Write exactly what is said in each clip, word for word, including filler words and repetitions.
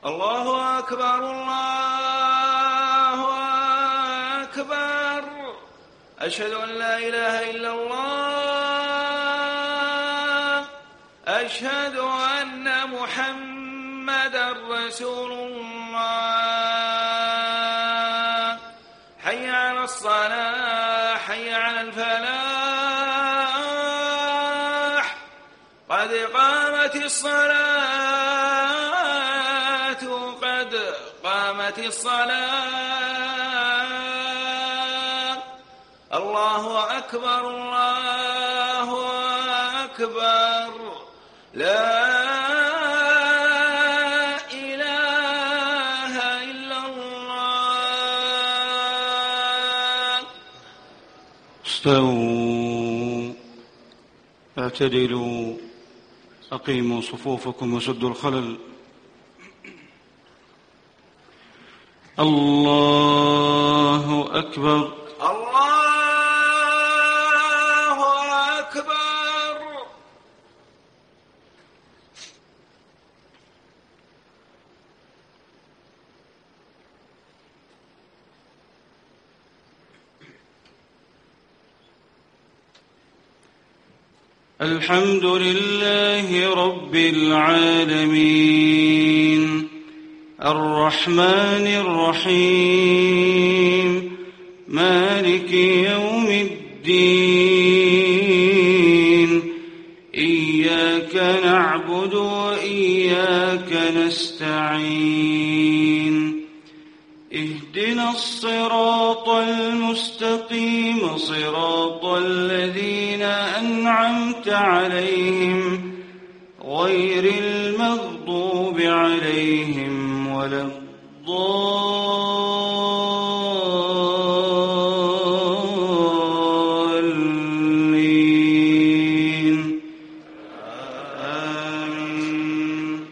الله أكبر الله أكبر. أشهد أن لا إله إلا الله. أشهد أن محمدا رسول الله. حي على الصلاة حي على الفلاح. قد قامت الصلاة قد قامت الصلاة. الله أكبر الله أكبر. لا إله إلا الله. استووا اعتدلوا أقيموا صفوفكم وسدوا الخلل. الله أكبر الله أكبر. الحمد لله رب العالمين الرحمن الرحيم مالك يوم الدين. إياك نعبد وإياك نستعين. اهدنا الصراط المستقيم صراط الذين أنعمت عليهم غير المغضوب عليهم ولا الضالين. آمين.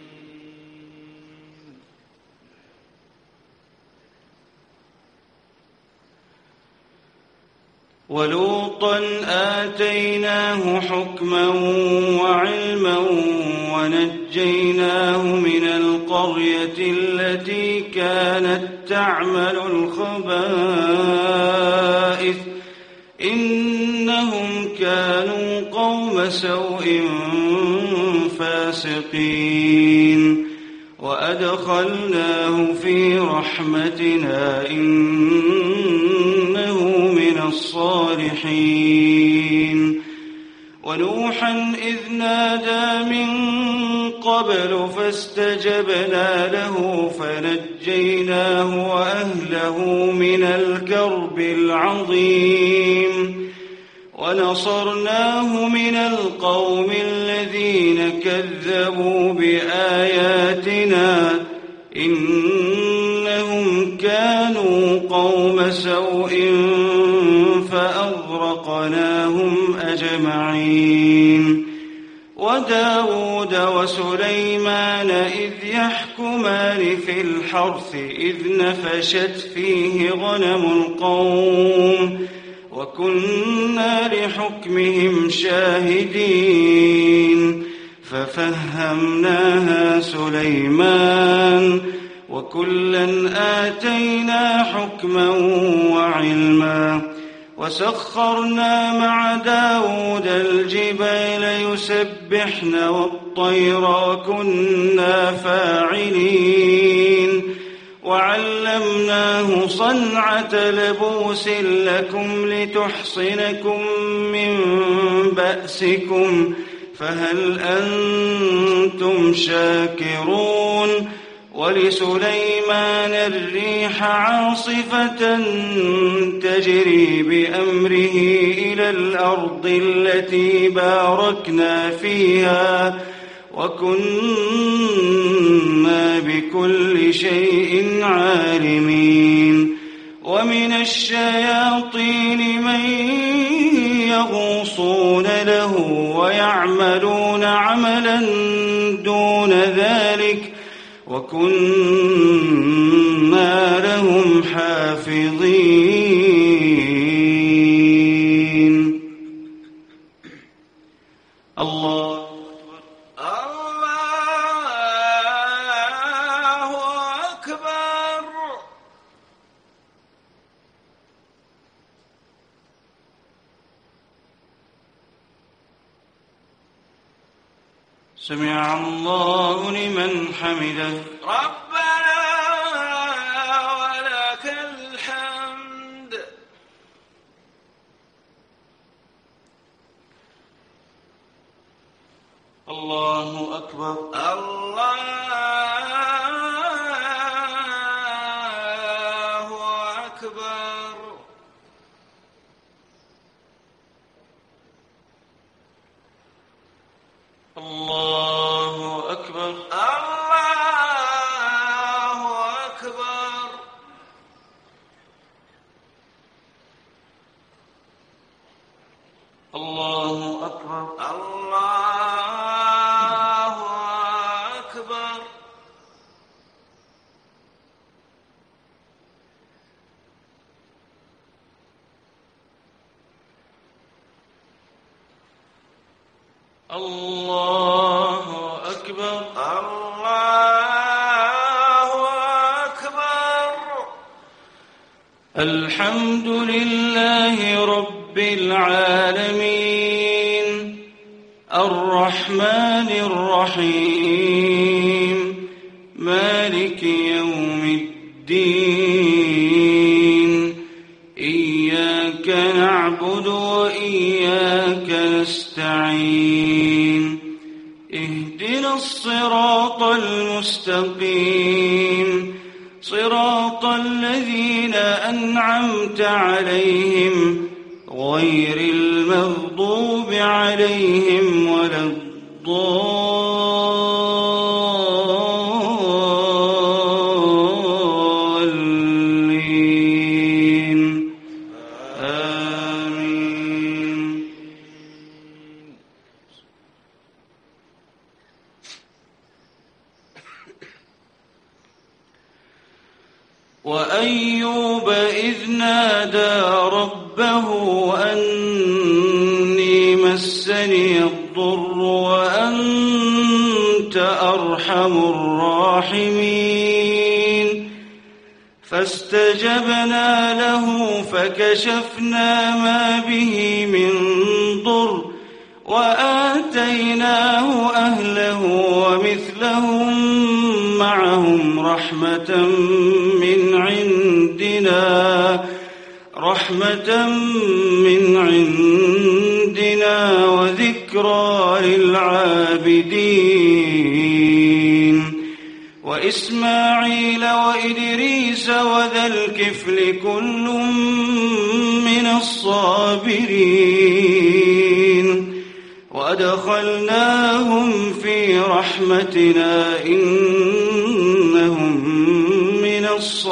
ولوطا آتيناه حكما وعلما ونجيناه من القرية التي كانت تعمل الخبائث إنهم كانوا قوم سوء فاسقين. وأدخلناه في رحمتنا إنه من الصالحين. ونوحا إذ نادى من قبل فاستجبنا له فنجيناه وأهله من الكرب العظيم. ونصرناه من القوم الذين كذبوا بآياتنا إنهم كانوا قوم سوء فأغرقناهم أجمعين. وداود وسليمان إذ يحكمان في الحرث إذ نفشت فيه غنم القوم وكنا لحكمهم شاهدين. ففهمناها سليمان وكلا آتينا حكما وعلما. وسخرنا مع داود الجبال يسبحن والطير وكنا فاعلين. وعلمناه صنعة لبوس لكم لتحصنكم من بأسكم فهل أنتم شاكرون. ولسليمان الريح عاصفة تجري بأمره إلى الأرض التي باركنا فيها وكنا بكل شيء عالمين. ومن الشياطين من يغوصون له ويعملون عملا دون ذلك وكنا لهم حافظين. الله الله سمع الله لمن حمده. ربنا ولك الحمد. الله أكبر. الله أكبر. الله أكبر. الله أكبر. الله أكبر. الله أكبر. الله أكبر. الله أكبر. الحمد لله رب العالمين الرحمن الرحيم مالك يوم الدين إياك نعبد وإياك نستعين اهدنا الصراط المستقيم صراط الذين أنعمت عليهم غير المغضوب عليهم ولا الضالين آمين. وأيوب إذ نادى ربه أني مسني الضر وأنت أرحم الراحمين فاستجبنا له فكشفنا ما به من ضر وآتيناه أهله ومثلهم معهم رحمة من عندنا رحمة من عندنا وذكرى للعابدين وإسماعيل وإدريس وذا الكفل كل من الصابرين وأدخلناهم في رحمتنا إنهم من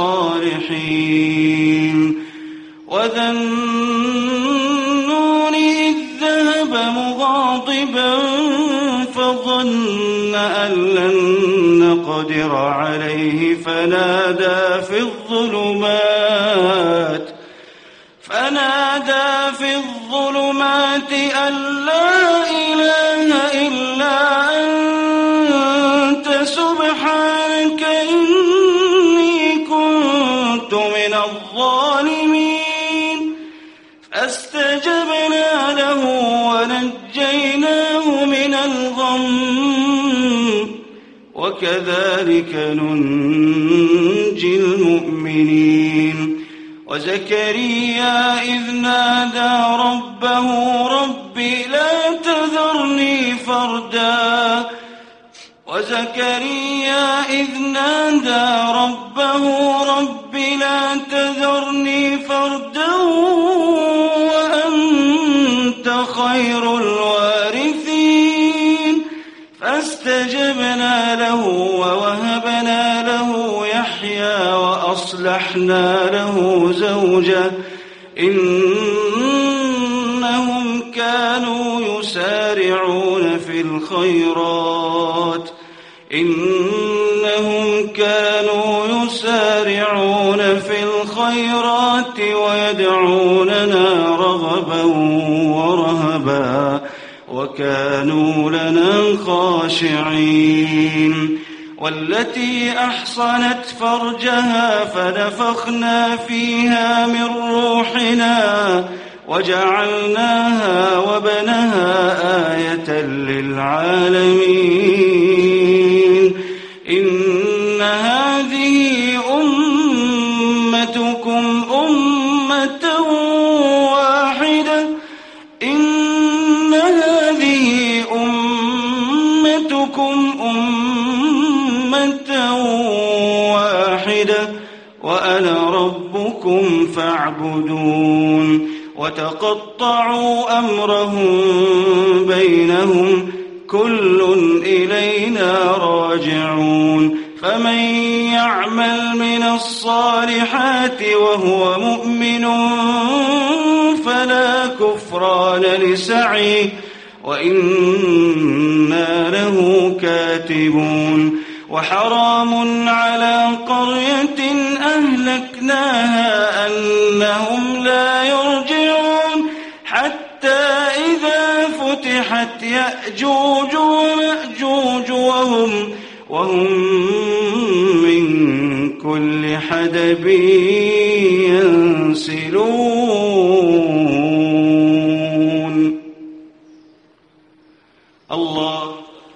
الصالحين وذا النون إذ ذهب مغاضبا فظن أن لن نقدر عليه فنادى في الظلمات فنادى في الظلمات أن لا إله إلا أنت سبحانك إني كنت من الظالمين فاستجبنا له ونجيناه من الغم وكذلك ننجي المؤمنين وزكريا إذ نادى ربه رب لا تذرني فردا وزكريا إذ نادى ربه رب لا تذرني فردا وأنت خير الوارثين فاستجبنا له ووهبنا له يحيى وأصلحنا له زوجه إنهم كانوا يسارعون في الخيرات إنهم كانوا يسارعون في الخيرات ويدعوننا رغبا ورهبا وكانوا لنا خاشعين والتي أحصنت فرجها فنفخنا فيها من روحنا وجعلناها وبنها آية للعالمين إن هذه أمتكم أمة واحدة إن هذه أمتكم أمة واحدة وأنا ربكم فاعبدون وتقطعوا أمرهم بينهم كل إلينا راجعون فمن يعمل من الصالحات وهو مؤمن فلا كفران لسعيه وإنا له كاتبون وحرام على قرية أهلكناها أنهم لا يرجعون حتى إذا فتحت يأجوج ومأجوج وهم, وهم من كل حدب ينسلون. الله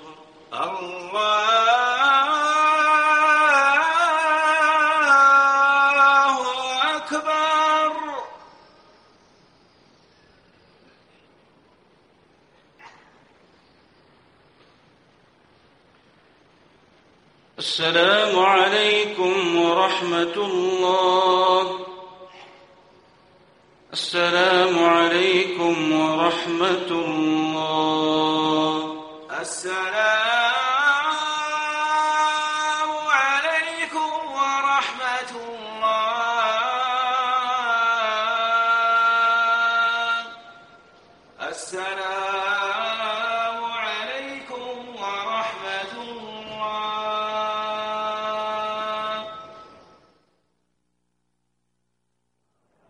السلام عليكم ورحمة الله. السلام عليكم ورحمة الله. السلام عليكم ورحمة الله.